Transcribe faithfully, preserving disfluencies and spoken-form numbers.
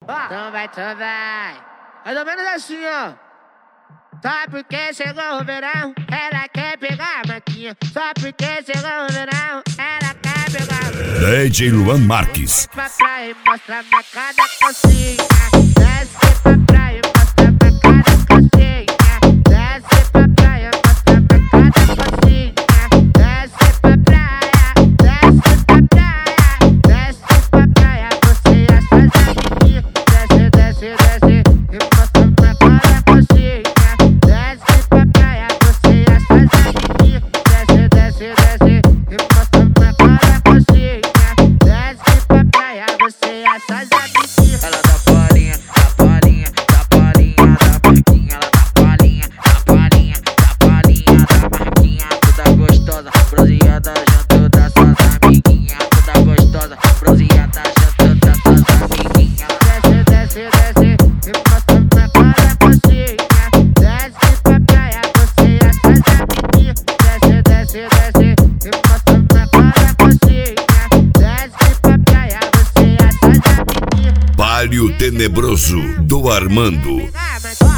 Então vai, então vai. Mais ou menos assim, ó. Só porque chegou o verão, ela quer pegar a maquinha. Só porque chegou o verão, ela quer pegar a maquinha. D J Luan Marques. Pra praia e mostra pra cada cocinha. Desce pra praia e mostra pra cada cocinha. Desce pra praia e mostra pra cada cocinha. Desce pra praia, desce pra praia. Desce pra praia, você e as suas amiguinhas. Desce, desce, desce e mostra pra cada cocinha. Desce pra praia, você e as suas amiguinhas. Desce, desce, desce e mostra pra cada cocinha. Desce pra praia, você e as suas amiguinhas. Ela dá palhinha, dá palhinha, dá palhinha, dá marquinha. Ela dá palhinha, dá palhinha, dá palhinha, dá marquinha. Toda gostosa, bronzeada junto das suas amiguinhas. Toda gostosa, bronzeada junto das suas amiguinhas. Desce, desce, desce e mostra pra cada cocinha. Desce pra praia, você e as suas amiguinhas. Desce, desce, desce e mostra pra cada cocinha. Desce pra praia, você e as suas amiguinhas. Palio Tenebroso do Armando. Ah, mas